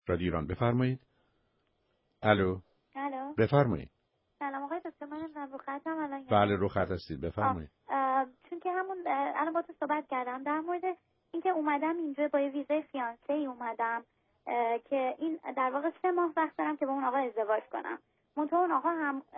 رادیو ایران. بفرمایید. الو. بفرمایید. سلام آقای دکتر، من رو خطم الان. بله رو خط هستید، بفرمایید. چون که همون الان با تو صحبت کردم در مورد اینکه اومدم اینجا با ویزای فیانسه ای اومدم که این در واقع 3 ماه وقت دارم که با اون آقا ازدواج کنم. منتها اون آقا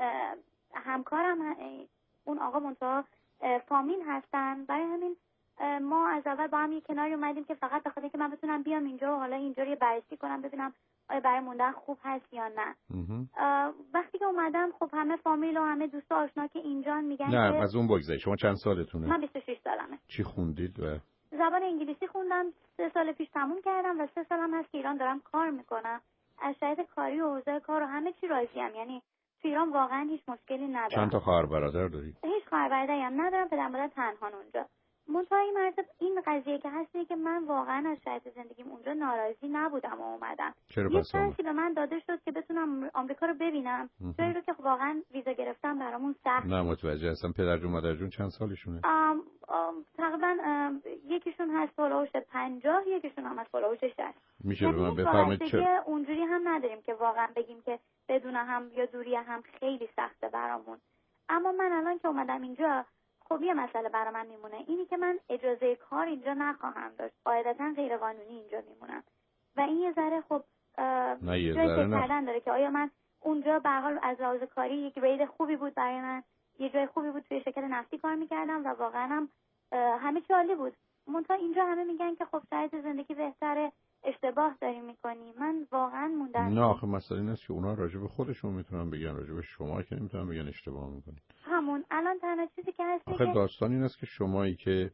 همکارم، اون آقا منتها فامیل هستن. برای همین ما از اول با هم یه کناری اومدیم که فقط بخاطر که من بتونم بیام اینجا و حالا اینجا رو بررسی کنم ببینم آیا برای موندن خوب هست یا نه. وقتی که اومدم خب همه فامیل و همه دوست و آشنا که اینجا میگن نه که از اون بگذارید. شما چند سالتونه؟ من 26 سالمه. چی خوندید؟ و زبان انگلیسی خوندم، 3 سال پیش تموم کردم و 3 سالم هست که ایران دارم کار میکنم. از شرایط کاری و اوضاع کار و همه چی راضیم. یعنی تو ایران واقعا هیچ مشکلی ندارم. چند تا خواهر برادر دارید؟ هیچ خواهر برادری هم ندارم، پدر مادر تنها اونجا. منتها این مرتبه این قضیه که هست اینه که من واقعا از شرایط زندگیم اونجا ناراضی نبودم و اومدم. یه چانسی به من داده شد که بتونم آمریکا رو ببینم، جایی رو که واقعا ویزا گرفتم برامون سخت. نه متوجه هستم. پدر جون مادر جون چند سالشونه؟ تقریبا یکیشون هست هولوش 50، یکیشون هم هست هولوش 60. میشه به من بفرمایید چه اونجوری هم نداریم که واقعا بگیم که بدون هم یا دوری هم خیلی سخته برامون. اما من الان که اومدم اینجا خب یه مسئله برای من میمونه، اینی که من اجازه کار اینجا نخواهم داشت، قاعدتا غیر قانونی اینجا میمونم و این یه ذره خب جای کردن داره که آیا من اونجا به هر حال از لحاظ کاری یک رید خوبی بود برای من، یه جای خوبی بود، توی شرکت نفتی کار میکردم و واقعا هم همه چی عالی بود. منتها اینجا همه میگن که خب شرایط زندگی بهتره، اشتباه داری میکنی. من واقعا موندم. نه آخه مسئله این است که اونا راجع به خودشون میتونن بگن، راجع به شما که نمیتونن بگن اشتباه میکنید. همون الان تنها چیزی که هست آخه داستان این است که شمایی که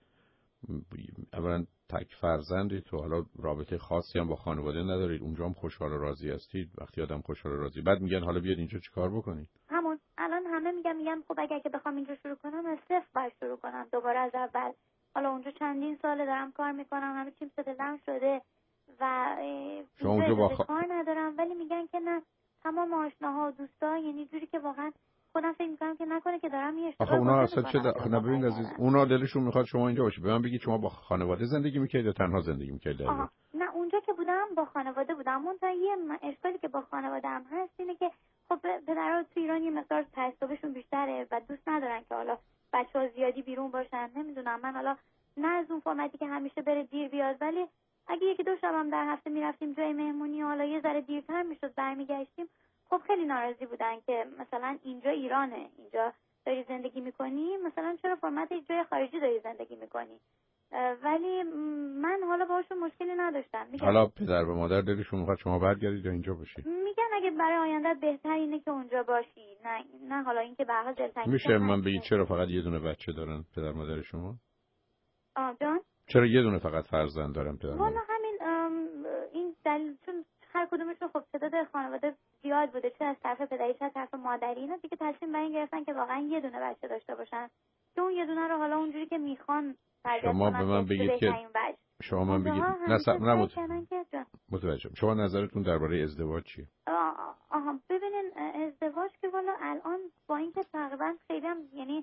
اولا تک فرزندید تو حالا رابطه خاصی هم با خانواده ندارید، اونجا هم خوشحال و راضی هستید. وقتی آدم خوشحال و راضی بعد میگن حالا بیاد اینجا چیکار بکنید. همون الان همه میگن خب اگر که بخوام اینجا شروع کنم از صفر باید شروع کنم دوباره از اول. حالا اونجا چندین ساله دارم کار میکنم، همه چیم ستلم شده و اینجا کار ندارم، ولی میگن که نه تمام آشناها و دوستا، یعنی جوری که واقعا خودم فکر میکنم که نکنه که دارم یه اشتباه. آخه اونا اصلا چه نه ببین عزیز، اونا دلشون میخواد شما اینجا باشی. به من بگید شما با خانواده زندگی میکردید یا تنها زندگی میکردید؟ نه اونجا که بودم با خانواده بودم. اون یه اشکالی که با خانواده هم هست اینه که خب پدرها تو ایران یه مقدار تعصبشون بیشتره و دوست ندارن که حالا بچه‌ها زیادی بیرون باشن. نمیدونم من حالا نه از اون فرمتی که همیشه بره دیر بیاد، ولی اگه یکی دو شب هم در هفته میرفتیم جای مهمونی حالا یه ذره دیرتر میشد برمیگشتیم، خب خیلی ناراضی بودن که مثلا اینجا ایرانه، اینجا داری زندگی میکنی، مثلا چرا فرمت جای خارجی داری زندگی میکنی. ولی من حالا باهاشون مشکلی نداشتم. حالا پدر و مادر دلشون میخواد شما برگردید یا اینجا باشید؟ میگن اگه برای آینده بهتر اینه که اونجا باشی. نه حالا اینکه به هر حال دلتنگی. میشه من بگید چرا فقط یه دونه بچه دارن پدر مادر شما؟ جان چرا یه دونه فقط فرزند دارن پدر مادر؟ والا همین این دلیل، چون هر کدومشون خب تعداد خانواده زیاد بوده، چه از طرف پدری چه از طرف مادری، اینا دیگه تصمیم بر این گرفتن که واقعا یه دونه بچه داشته باشن که اون یه دونه رو حالا اونجوری که میخوان شما به من بگید که شما من بگید متوجهم. شما نظرتون درباره ازدواج چیه؟ ببینین ازدواج که والا الان با اینکه تقریبا خیلی هم یعنی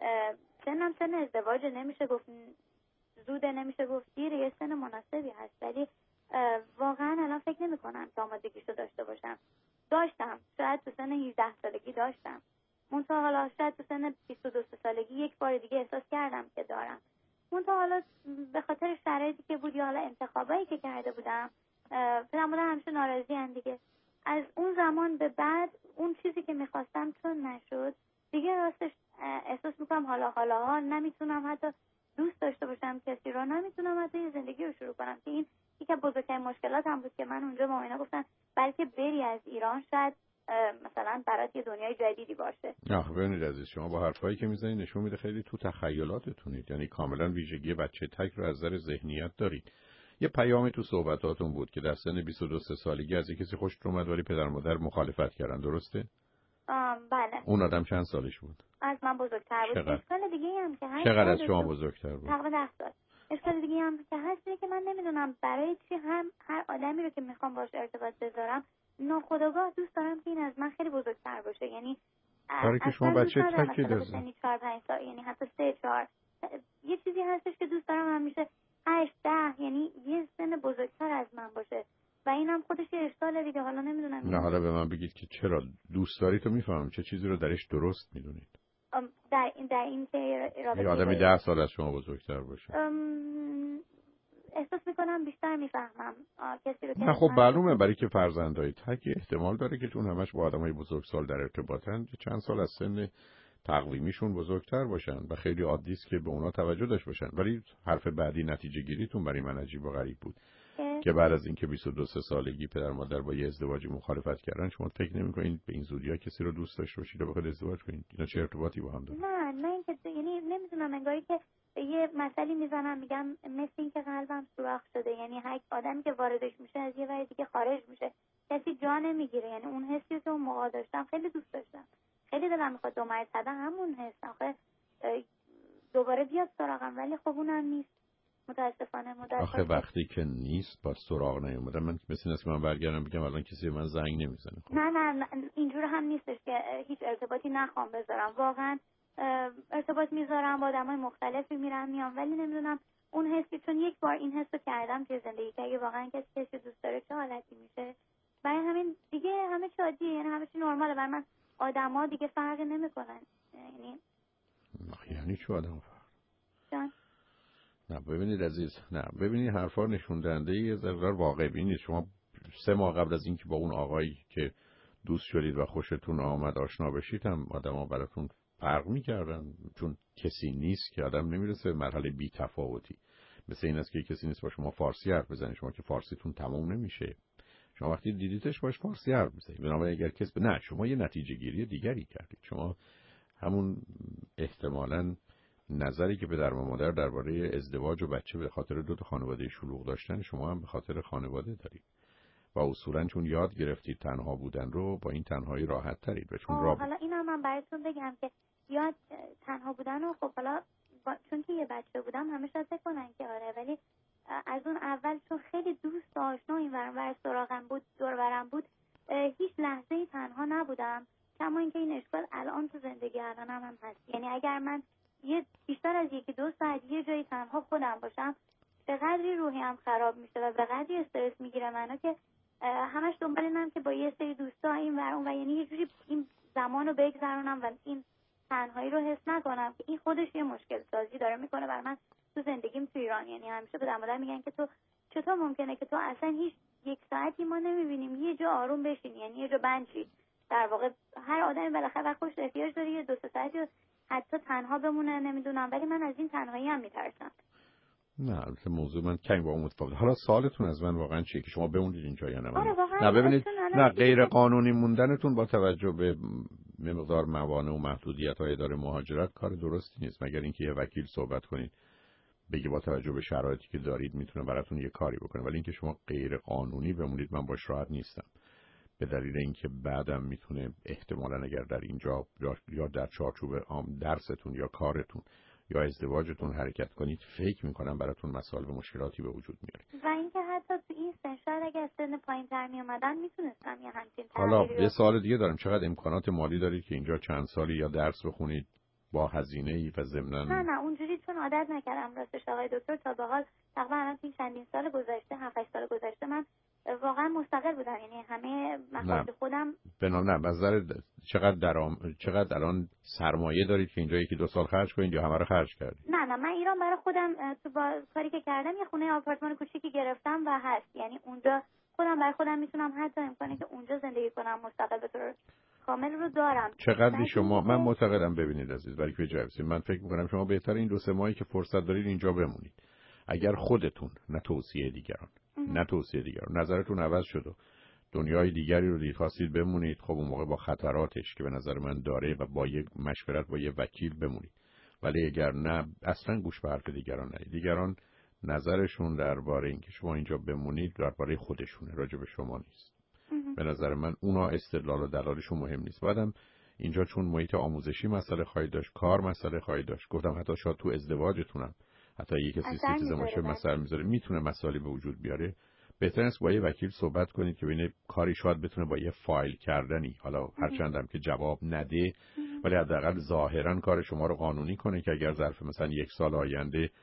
سن ازدواج نمیشه گفت زوده، نمیشه گفت دیره، یه سن مناسبی هست، ولی واقعا الان فکر نمی کنم که آمادگیشو داشته باشم. داشتم شاید تو سن 18 سالگی داشتم، منتها حالا شاید تو سن 22 سالگی یک بار دیگه احساس کردم که دارم. منتها حالا به خاطر شرایطی که بود یا حالا انتخابایی که کرده بودم، پدر مادر همیشه ناراضی ان دیگه. از اون زمان به بعد اون چیزی که میخواستم چون نشد دیگه، راستش احساس میکنم حالا نمیتونم حتی دوست داشته باشم کسی رو، نمیتونم حتی یه زندگی رو شروع کنم که این یکی از بزرگترین مشکلات هم بود که من اونجا با اینا گفتن بلکه بری از ایران، شاید مثلا برات یه دنیای جدیدی باشه. نه ببینید عزیز، شما با حرفایی که میزنید نشون میده خیلی تو تخیلاتتونید، یعنی کاملا ویژگی بچه تک رو از نظر ذهنیت دارید. یه پیامی تو صحبتاتون بود که در سن 22 سالگی از کسی خوشتون اومد ولی پدر مادر مخالفت کردن، درسته؟ بله. اون آدم چند سالش بود؟ از من بزرگتر بود. اشکال دیگه هم که هست. چقدر از شما بزرگتر بود؟ تقریبا 10 سال. اشکال دیگه هم که هست که من نمیدونم برای چی هر آدمی رو که میخوام باهاش ارتباط بذارم ناخودآگاه دوست دارم که این از من خیلی بزرگتر باشه. یعنی برای که شما بچه تکی داشتین 4-5 سال، یعنی حتی 3-4 یه چیزی هستش که دوست دارم همیشه 8-10 یعنی یه سن بزرگتر از من باشه و اینم خودش یه اشکاله دیگه. حالا نمیدونم. نه حالا به من بگید که چرا دوست داری تو میفهمم چه چیزی رو درش درست میدونید. در این که رابطه یه آدمی 10 سال از شما بزرگتر باشه. احساس میکنم بیشتر میفهمم کسی رو که نه خب معلومه برای که فرزندای تک احتمال داره که چون همش با آدمای بزرگسال در ارتباطن چند سال از سن تقویمیشون بزرگتر باشن و خیلی عادی است که به اونا توجه داشته باشن. ولی حرف بعدی نتیجه گیریتون برای من عجیب و غریب بود که بعد از اینکه 22 سالگی پدر مادر با یه ازدواجی مخالفت کردن شما فکر نمی‌کنید به این زودی‌ها کسی رو دوست داشته باشید و بخواید ازدواج کنید. اینا چه ارتباطی با هم داره؟ نه اینکه یعنی نمیدونم، انگاری که یه مثالی میزنم میگم مثل این که قلبم سوراخ شده، یعنی هر آدمی که واردش میشه از یه ور دیگه خارج میشه، کسی جا نمیگیره. یعنی اون حسی که اون موقع داشتم خیلی دوست داشتم، خیلی دلم میخواد دو مرتبه همون حس آخه دوباره بیاد سراغم، ولی خب اونم نیست متاسفانه. آخه وقتی که نیست با سراغ نیومدم من مثل اینه که من برگردم بگم الان کسی من زنگ نمیزنه. خب. نه اینجور هم نیستش که هیچ ارتباطی نخوام بذارم، واقعا ارتباط میذارم با آدمای مختلفی میرم میام، ولی نمیدونم اون حسی، چون یک بار این حسو کردم توی زندگی که اگه واقعا کسی دوست داره چه حالتی میشه، برای همین دیگه همه چی عادیه، یعنی همه چی نرماله برای من. آدما دیگه فرقی نمیکنن. یعنی چه آدم فرق؟ جان نه ببینید عزیز، نه ببینید حرفا نشون دهنده یه ذره واقع بینید. شما 3 ماه قبل از اینکه با اون آقایی که دوست شدید و خوشتون آمد آشنا بشید هم آدما براتون فرق می‌کردن، چون کسی نیست که آدم نمیرسه به مرحله بی تفاوتی. مثل این است که کسی نیست با شما فارسی حرف بزنه، شما که فارسیتون تموم نمیشه، شما وقتی دیدیدش باش فارسی حرف بزنید. بنابراین اگر کسی نه شما یه نتیجه گیری دیگری کردید، شما همون احتمالاً نظری که پدر و مادر درباره ازدواج و بچه به خاطر 2 خانواده شلوغ داشتن شما هم به خاطر خانواده دارید و اصولاً چون یاد گرفتید تنها بودن رو با این تنهایی راحت ترید و چون حالا اینم من براتون بگم که یاد تنها بودن و خب حالا چون که یه بچه بودم همه شاید بکنن که آره، ولی از اون اول چون خیلی دوست و آشنا این ور سراغم بود، دور برم بود، هیچ لحظه‌ای تنها نبودم. کما اینکه این اشکال الان تو زندگی الانم هم هست. یعنی اگر من بیشتر از 1-2 ساعت یه جایی تنها خودم باشم به قدری روحیم خراب میشه و به قدری استرس میگیره منو که همش دنبال اینم که با یه سری دوستا این ور اون و یعنی یه جوری این زمانو بگذرونم و این تنهایی رو حس نکنم که این خودش یه مشکل سازی داره میکنه برای من تو زندگیم تو ایران. یعنی همیشه به مادر میگن که تو چطور ممکنه که تو اصلا هیچ 1 ساعتی ما نمیبینیم یه جا آروم بشینی، یعنی یه جا بنشی. در واقع هر آدمی بالاخره وقت خوش احتیاج داره یه 2-3 ساعتی حتی تنها بمونه، نمیدونم، ولی من از این تنهایی هم میترسم. نه البته موضوع من کنگ با اون متفاوته. حالا سوالتون از من واقعا چیه که شما بمونید اینجا یا نه؟ نه ببینید، نه غیر قانونی موندنتون با توجه به مقدار موانع و محدودیت‌های اداره مهاجرت کار درستی نیست، مگر اینکه یه وکیل صحبت کنید بگه با توجه به شرایطی که دارید میتونه براتون یه کاری بکنه. ولی اینکه شما غیر قانونی بمونید من باش راحت نیستم، به دلیل اینکه بعدم میتونه احتمالاً اگر در اینجا یا در چارچوب درستون یا کارتون یا ازدواجتون حرکت کنید فکر میکنم براتون مسائل و مشکلاتی به وجود میاره. و اینکه حتی تو این سن شاید اگه سن پایین‌تر میومدن میتونستم یه همچین حالا یه سوال دیگه دارم، چقدر امکانات مالی دارید که اینجا چند سالی یا درس بخونید با هزینه‌ای و ضمناً؟ نه اونجوری چون عادت نکردم راستش آقای دکتر. تا به حال تقریبا الان این چندین سال گذشته 7-8 سال گذشته من واقعا مستقل بودم، یعنی همه مخارج خودم. نه نظر چقدر الان سرمایه دارید که اینجا 1-2 سال خرج کنید یا همه رو خرج کردید؟ نه من ایران برای خودم تو با کاری که کردم یه خونه آپارتمان کوچیکی گرفتم و هست، یعنی اونجا خودم برای خودم میتونم حتی امکانی که اونجا زندگی کنم مستقل به طور کامل رو دارم. چقدری شما من معتقدم ببینید عزیز برای که جوابید من فکر میکنم شما بهتر این 2-3 ماهی که فرصت دارید اینجا بمونید. اگر خودتون نه توصیه دیگران نظرتون عوض شد و دنیای دیگری رو دید خواستید بمونید، خب اون موقع با خطراتش که به نظر من داره و با یک مشورت با یک وکیل بمونید. ولی اگر نه اصلا گوش به حرف دیگران ندید. دیگران نظرشون درباره اینکه شما اینجا بمونید درباره خودشونه، راجع به شما نیست. به نظر من اونا استدلال و دلایلشون مهم نیست. بعدم اینجا چون محیط آموزشی مسئله خواهید داشت، کار مسئله خواهید داشت، گفتم حتی شاید تو ازدواجتونم حتی یک کسی سیتیزن باشه مسئله میذاره، میتونه مسائلی به وجود بیاره. بهتر است با یه وکیل صحبت کنید که ببینه کاری شاید بتونه با یه فایل کردنی، حالا هرچندم که جواب نده ولی حداقل ظاهرا کار شما رو قانونی کنه که اگر ظرف مثلا 1 سال آینده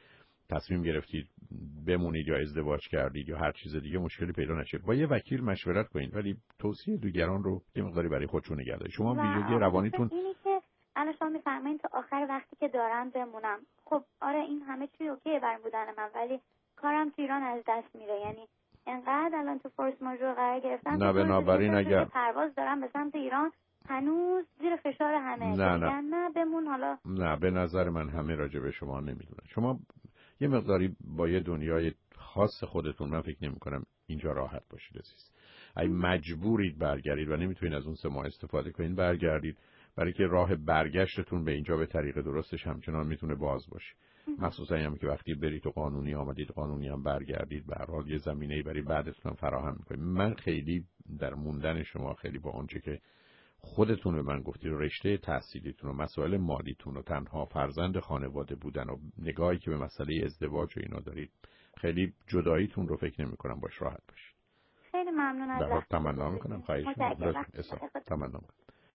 تصمیم گرفتید بمونید یا ازدواج کردید یا هر چیز دیگه مشکلی پیدا نشه، با یه وکیل مشورت کنید، ولی توصیه دیگران رو یه مقداری برای خودتون نگه دارید. شما ویژگی روانیتون اینی که الان شما میفرمایید تا آخر وقتی که دارم بمونم. خب آره این همه چی اوکیه برام بودن من، ولی کارم تو ایران از دست میره. یعنی انقدر الان تو فورس ماژور قرار گرفتم نه بنابراین اگر پرواز دارم به سمت ایران هنوز زیر فشار همه نه بمون. حالا نه، به نظر من همه راجع به شما نمیدونن. شما یه مقداری با یه دنیای خاص خودتون، من فکر نمی کنم اینجا راحت باشید عزیز. اگه مجبورید برگردید و نمیتونید از اون 3 ماه استفاده کنید، برگردید، برای که راه برگشتتون به اینجا به طریق درستش همچنان میتونه باز باشه. مخصوصا هم که وقتی برید تو قانونی آمدید، قانونی هم برگردید، به هر حال یه زمینه‌ای برای بعدتون فراهم می‌کنید. من خیلی در موندن شما خیلی با آنچه که خودتون به من گفتید، رشته تحصیلیتون و مسائل مالیتون و تنها فرزند خانواده بودن و نگاهی که به مسئله ازدواج و اینا دارید، خیلی جداییتون رو فکر نمی‌کنم باش راحت باشید. خیلی ممنون ازت. تمنا می‌کنم. خواهش می‌کنم. تمنا می‌کنم.